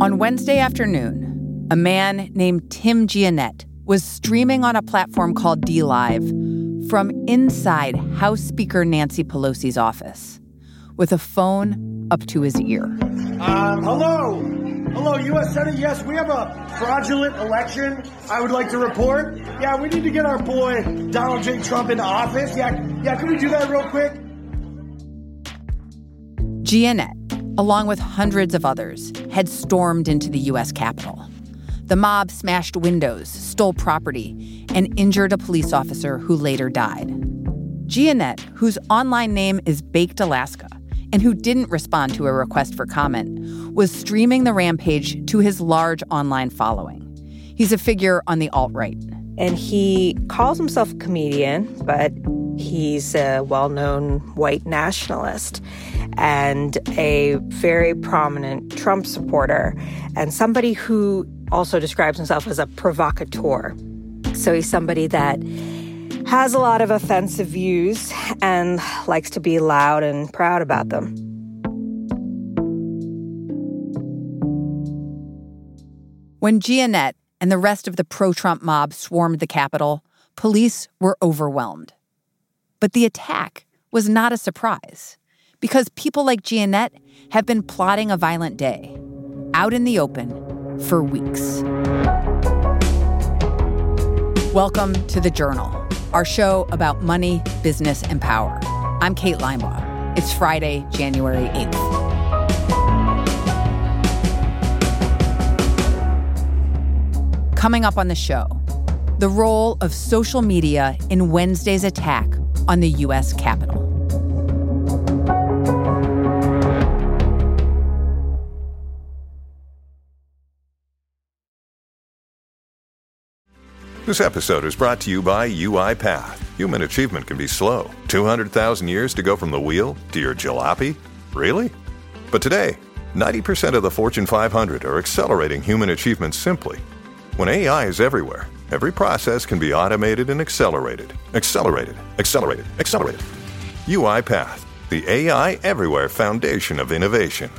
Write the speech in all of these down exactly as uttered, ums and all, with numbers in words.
On Wednesday afternoon, a man named Tim Giannett was streaming on a platform called DLive from inside House Speaker Nancy Pelosi's office with a phone up to his ear. Um, hello. Hello, U S Senate. Yes, we have a fraudulent election. I would like to report. Yeah, we need to get our boy Donald J. Trump into office. Yeah, yeah, can we do that real quick? Giannett, along with hundreds of others, had stormed into the U S Capitol. The mob smashed windows, stole property, and injured a police officer who later died. Giannett, whose online name is Baked Alaska, and who didn't respond to a request for comment, was streaming the rampage to his large online following. He's a figure on the alt-right. And he calls himself a comedian, but he's a well-known white nationalist and a very prominent Trump supporter and somebody who also describes himself as a provocateur. So he's somebody that has a lot of offensive views and likes to be loud and proud about them. When Giannett and the rest of the pro-Trump mob swarmed the Capitol, police were overwhelmed. But the attack was not a surprise, because people like Giannett have been plotting a violent day, out in the open, for weeks. Welcome to The Journal, our show about money, business, and power. I'm Kate Linebaugh. It's Friday, January eighth. Coming up on the show, the role of social media in Wednesday's attack on the U S Capitol. This episode is brought to you by UiPath. Human achievement can be slow. two hundred thousand years to go from the wheel to your jalopy? Really? But today, ninety percent of the Fortune five hundred are accelerating human achievement simply. When A I is everywhere, every process can be automated and accelerated. Accelerated, accelerated, accelerated. UiPath, the A I everywhere foundation of innovation.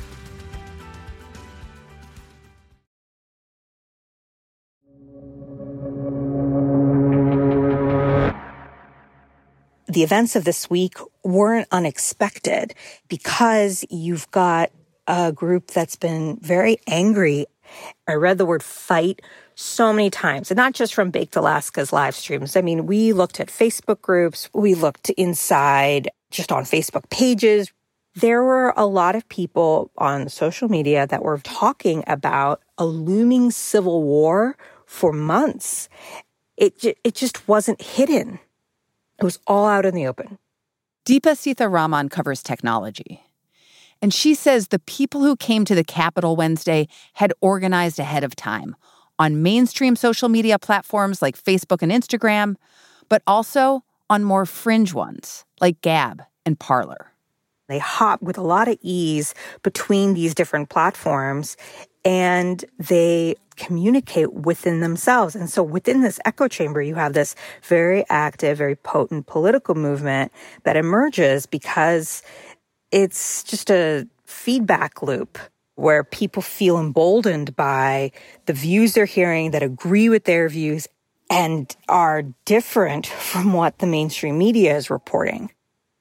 The events of this week weren't unexpected because you've got a group that's been very angry. I read the word fight so many times, and not just from Baked Alaska's live streams. I mean, we looked at Facebook groups. We looked inside just on Facebook pages. There were a lot of people on social media that were talking about a looming civil war for months. It, it just wasn't hidden. It was all out in the open. Deepa Seetharaman covers technology. And she says the people who came to the Capitol Wednesday had organized ahead of time on mainstream social media platforms like Facebook and Instagram, but also on more fringe ones like Gab and Parler. They hop with a lot of ease between these different platforms, and they communicate within themselves. And so within this echo chamber, you have this very active, very potent political movement that emerges because it's just a feedback loop where people feel emboldened by the views they're hearing that agree with their views and are different from what the mainstream media is reporting.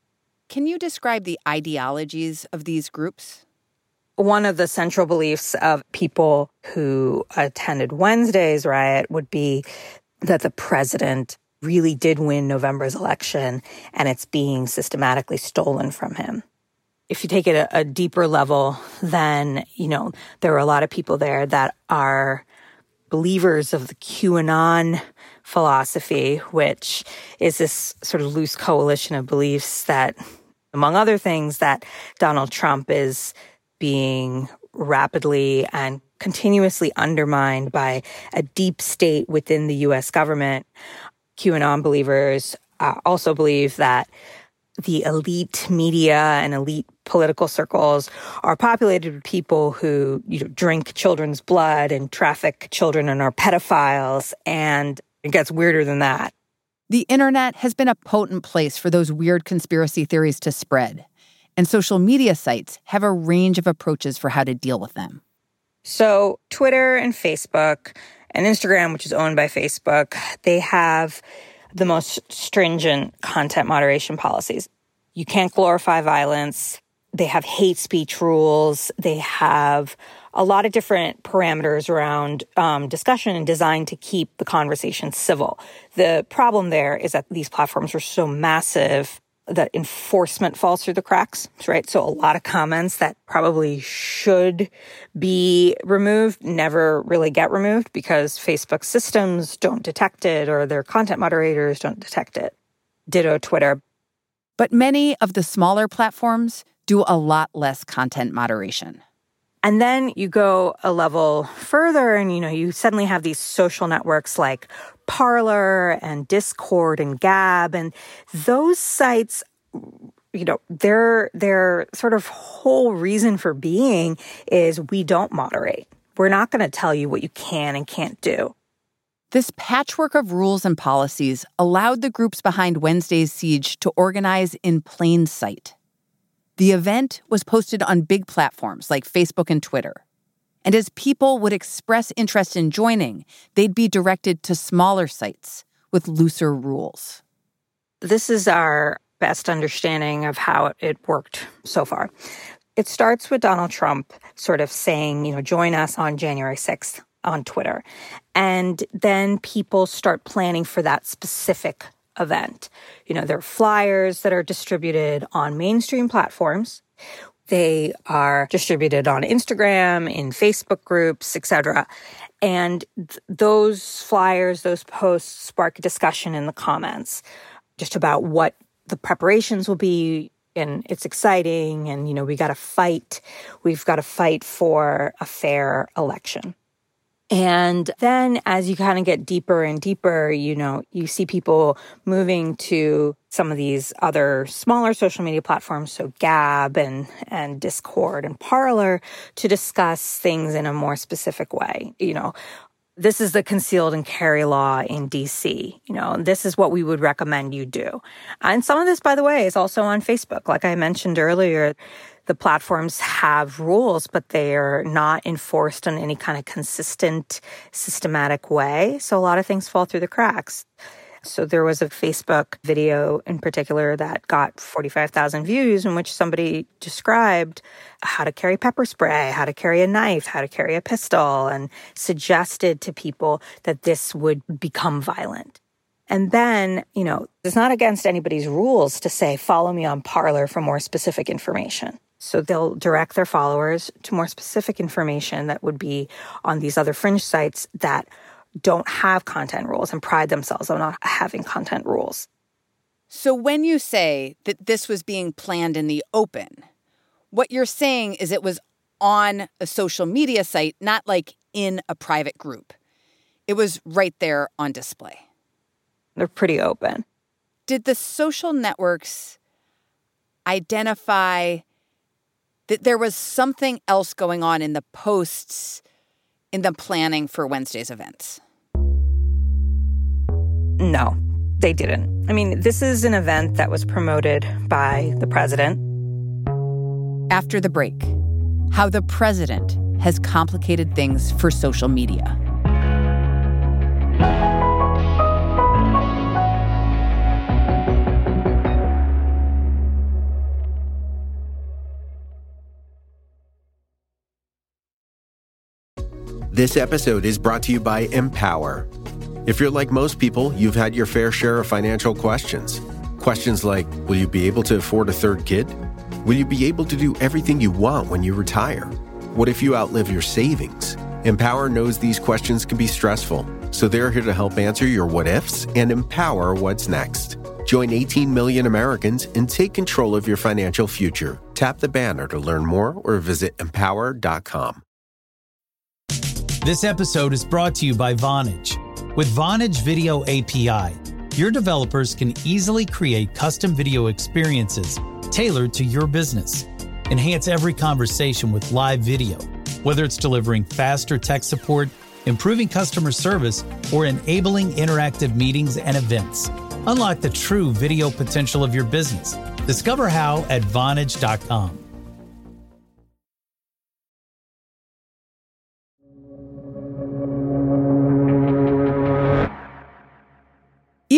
Can you describe the ideologies of these groups? One of the central beliefs of people who attended Wednesday's riot would be that the president really did win November's election and it's being systematically stolen from him. If you take it a, a deeper level, then, you know, there are a lot of people there that are believers of the QAnon philosophy, which is this sort of loose coalition of beliefs that, among other things, that Donald Trump is being rapidly and continuously undermined by a deep state within the U S government. QAnon believers uh, also believe that the elite media and elite political circles are populated with people who, you know, drink children's blood and traffic children and are pedophiles, and it gets weirder than that. The internet has been a potent place for those weird conspiracy theories to spread, and social media sites have a range of approaches for how to deal with them. So Twitter and Facebook and Instagram, which is owned by Facebook, they have the most stringent content moderation policies. You can't glorify violence. They have hate speech rules. They have a lot of different parameters around um, discussion and designed to keep the conversation civil. The problem there is that these platforms are so massive that enforcement falls through the cracks, right? So a lot of comments that probably should be removed never really get removed because Facebook systems don't detect it or their content moderators don't detect it. Ditto Twitter. But many of the smaller platforms do a lot less content moderation. And then you go a level further and, you know, you suddenly have these social networks like Parler and Discord and Gab. And those sites, you know, their, their sort of whole reason for being is we don't moderate. We're not going to tell you what you can and can't do. This patchwork of rules and policies allowed the groups behind Wednesday's siege to organize in plain sight. The event was posted on big platforms like Facebook and Twitter. And as people would express interest in joining, they'd be directed to smaller sites with looser rules. This is our best understanding of how it worked so far. It starts with Donald Trump sort of saying, you know, join us on January sixth on Twitter. And then people start planning for that specific event. You know, there are flyers that are distributed on mainstream platforms. They are distributed on Instagram, in Facebook groups, et cetera. And th- those flyers, those posts spark a discussion in the comments just about what the preparations will be. And it's exciting. And, you know, we got to fight. We've got to fight for a fair election. And then as you kind of get deeper and deeper, you know, you see people moving to some of these other smaller social media platforms, so Gab and, and Discord and Parler, to discuss things in a more specific way. You know, this is the concealed and carry law in D C. You know, this is what we would recommend you do. And some of this, by the way, is also on Facebook. Like I mentioned earlier, the platforms have rules, but they are not enforced in any kind of consistent, systematic way. So a lot of things fall through the cracks. So there was a Facebook video in particular that got forty-five thousand views in which somebody described how to carry pepper spray, how to carry a knife, how to carry a pistol, and suggested to people that this would become violent. And then, you know, it's not against anybody's rules to say, follow me on Parler for more specific information. So they'll direct their followers to more specific information that would be on these other fringe sites that don't have content rules and pride themselves on not having content rules. So when you say that this was being planned in the open, what you're saying is it was on a social media site, not like in a private group. It was right there on display. They're pretty open. Did the social networks identify that there was something else going on in the posts in the planning for Wednesday's events? No, they didn't. I mean, this is an event that was promoted by the president. After the break, how the president has complicated things for social media. This episode is brought to you by Empower. If you're like most people, you've had your fair share of financial questions. Questions like, will you be able to afford a third kid? Will you be able to do everything you want when you retire? What if you outlive your savings? Empower knows these questions can be stressful, so they're here to help answer your what-ifs and empower what's next. Join eighteen million Americans and take control of your financial future. Tap the banner to learn more or visit empower dot com. This episode is brought to you by Vonage. With Vonage Video A P I, your developers can easily create custom video experiences tailored to your business. Enhance every conversation with live video, whether it's delivering faster tech support, improving customer service, or enabling interactive meetings and events. Unlock the true video potential of your business. Discover how at vonage dot com.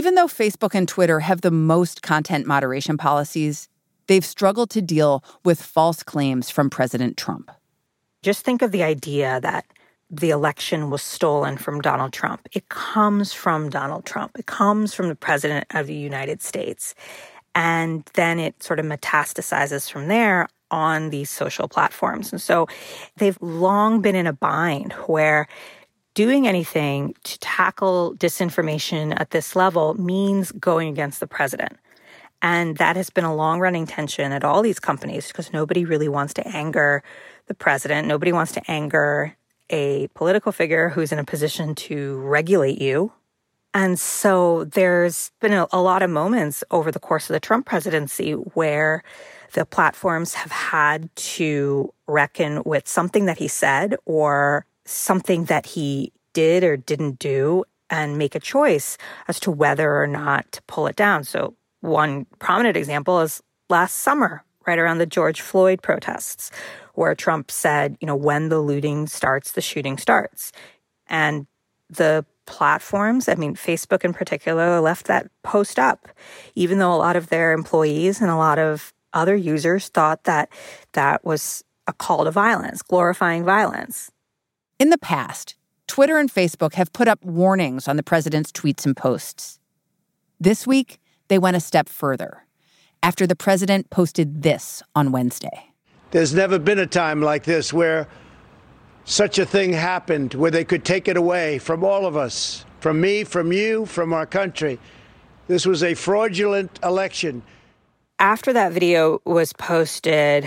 Even though Facebook and Twitter have the most content moderation policies, they've struggled to deal with false claims from President Trump. Just think of the idea that the election was stolen from Donald Trump. It comes from Donald Trump. It comes from the president of the United States. And then it sort of metastasizes from there on these social platforms. And so they've long been in a bind where doing anything to tackle disinformation at this level means going against the president. And that has been a long-running tension at all these companies because nobody really wants to anger the president. Nobody wants to anger a political figure who's in a position to regulate you. And so there's been a, a lot of moments over the course of the Trump presidency where the platforms have had to reckon with something that he said or something that he did or didn't do and make a choice as to whether or not to pull it down. So one prominent example is last summer, right around the George Floyd protests, where Trump said, you know, when the looting starts, the shooting starts. And the platforms, I mean, Facebook in particular, left that post up, even though a lot of their employees and a lot of other users thought that that was a call to violence, glorifying violence. In the past, Twitter and Facebook have put up warnings on the president's tweets and posts. This week, they went a step further after the president posted this on Wednesday. There's never been a time like this where such a thing happened, where they could take it away from all of us, from me, from you, from our country. This was a fraudulent election. After that video was posted,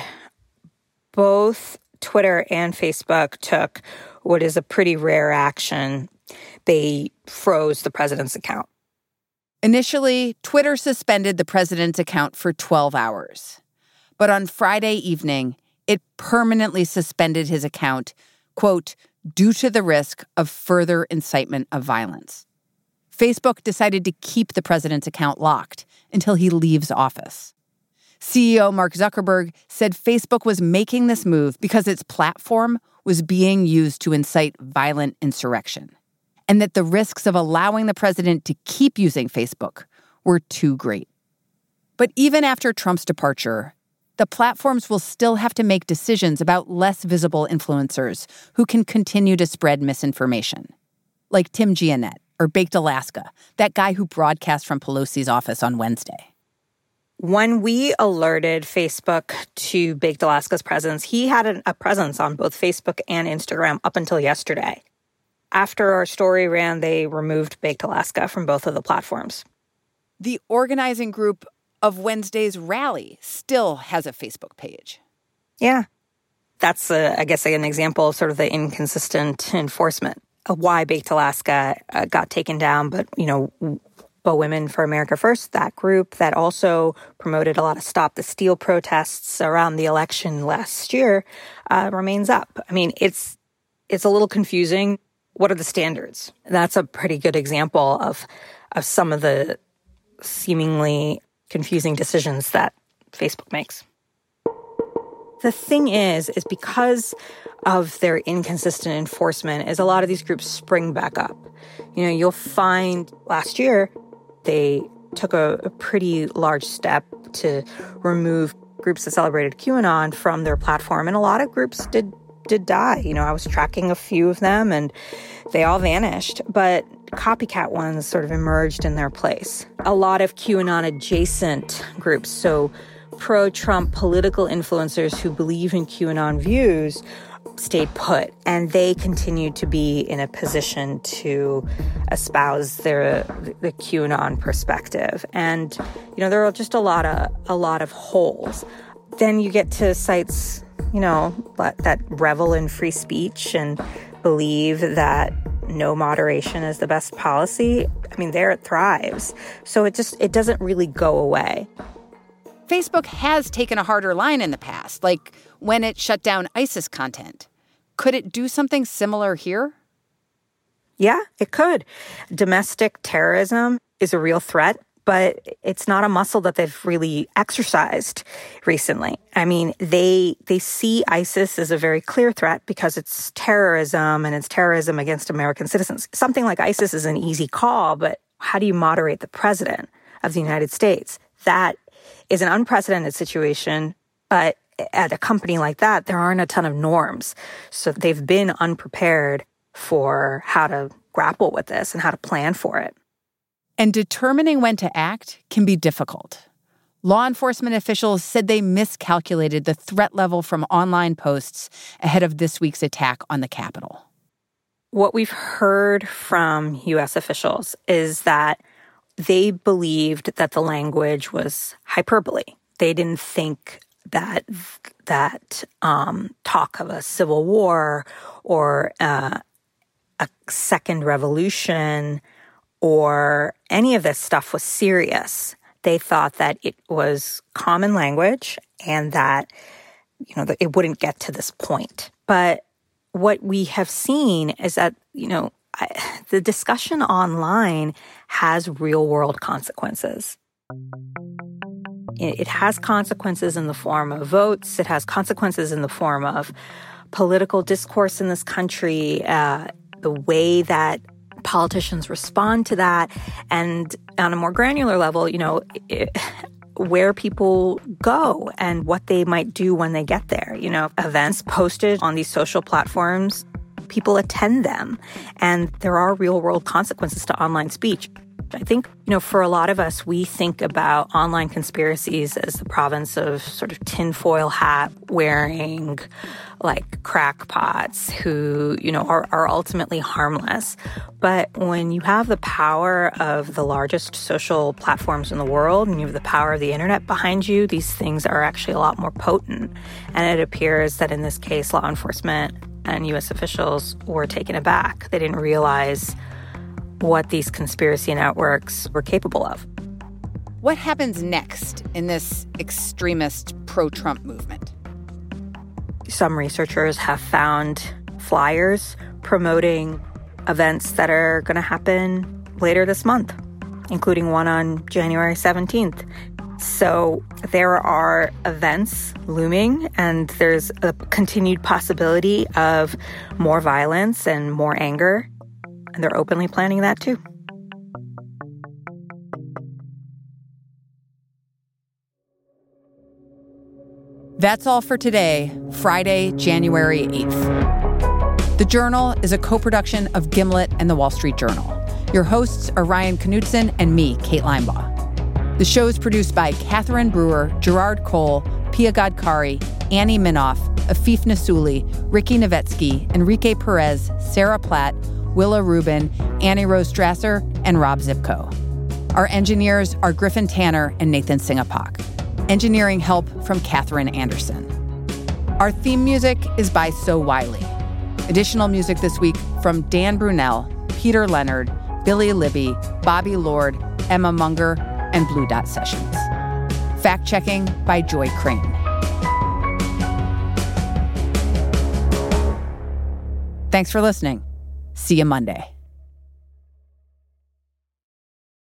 both Twitter and Facebook took what is a pretty rare action. They froze the president's account. Initially, Twitter suspended the president's account for twelve hours. But on Friday evening, it permanently suspended his account, quote, due to the risk of further incitement of violence. Facebook decided to keep the president's account locked until he leaves office. C E O Mark Zuckerberg said Facebook was making this move because its platform was being used to incite violent insurrection, and that the risks of allowing the president to keep using Facebook were too great. But even after Trump's departure, the platforms will still have to make decisions about less visible influencers who can continue to spread misinformation, like Tim Giannett or Baked Alaska, that guy who broadcast from Pelosi's office on Wednesday. When we alerted Facebook to Baked Alaska's presence, he had an, a presence on both Facebook and Instagram up until yesterday. After our story ran, they removed Baked Alaska from both of the platforms. The organizing group of Wednesday's rally still has a Facebook page. Yeah. That's, uh, I guess, an example of sort of the inconsistent enforcement of why Baked Alaska uh, got taken down. But, you know, But Women for America First, that group that also promoted a lot of Stop the Steal protests around the election last year, uh, remains up. I mean, it's it's a little confusing. What are the standards? That's a pretty good example of of some of the seemingly confusing decisions that Facebook makes. The thing is, is because of their inconsistent enforcement, is a lot of these groups spring back up. You know, you'll find last year they took a, a pretty large step to remove groups that celebrated QAnon from their platform, and a lot of groups did did die. You know, I was tracking a few of them, and they all vanished, but copycat ones sort of emerged in their place. A lot of QAnon-adjacent groups, so pro-Trump political influencers who believe in QAnon views, stayed put, and they continued to be in a position to espouse their the QAnon perspective. And you know, there are just a lot of a lot of holes. Then you get to sites, you know, that revel in free speech and believe that no moderation is the best policy. I mean, there it thrives. So it just it doesn't really go away. Facebook has taken a harder line in the past, like when it shut down ISIS content. Could it do something similar here? Yeah, it could. Domestic terrorism is a real threat, but it's not a muscle that they've really exercised recently. I mean, they they see ISIS as a very clear threat because it's terrorism and it's terrorism against American citizens. Something like ISIS is an easy call, but How do you moderate the president of the United States? That is an unprecedented situation, but at a company like that, there aren't a ton of norms. So they've been unprepared for how to grapple with this and how to plan for it. And determining when to act can be difficult. Law enforcement officials said they miscalculated the threat level from online posts ahead of this week's attack on the Capitol. What we've heard from U S officials is that they believed that the language was hyperbole. They didn't think that that um, talk of a civil war or uh, a second revolution or any of this stuff was serious. They thought that it was common language and that, you know, that it wouldn't get to this point. But what we have seen is that, you know, I, the discussion online has real-world consequences. It, it has consequences in the form of votes. It has consequences in the form of political discourse in this country, uh, the way that politicians respond to that, and on a more granular level, you know, it, where people go and what they might do when they get there. You know, events posted on these social platforms, people attend them, and there are real-world consequences to online speech. I think, you know, for a lot of us, we think about online conspiracies as the province of sort of tinfoil hat wearing, like, crackpots who, you know, are, are ultimately harmless. But when you have the power of the largest social platforms in the world and you have the power of the internet behind you, these things are actually a lot more potent. And it appears that in this case, law enforcement and U S officials were taken aback. They didn't realize what these conspiracy networks were capable of. What happens next in this extremist pro-Trump movement? Some researchers have found flyers promoting events that are going to happen later this month, including one on January seventeenth. So there are events looming, and there's a continued possibility of more violence and more anger. And they're openly planning that too. That's all for today, Friday, January eighth. The Journal is a co-production of Gimlet and The Wall Street Journal. Your hosts are Ryan Knutson and me, Kate Linebaugh. The show is produced by Catherine Brewer, Gerard Cole, Pia Godkari, Annie Minoff, Afif Nassouli, Ricky Novetsky, Enrique Perez, Sarah Platt, Willa Rubin, Annie Rose Strasser, and Rob Zipko. Our engineers are Griffin Tanner and Nathan Singapak. Engineering help from Catherine Anderson. Our theme music is by So Wiley. Additional music this week from Dan Brunel, Peter Leonard, Billy Libby, Bobby Lord, Emma Munger, and Blue Dot Sessions. Fact-checking by Joy Crane. Thanks for listening. See you Monday.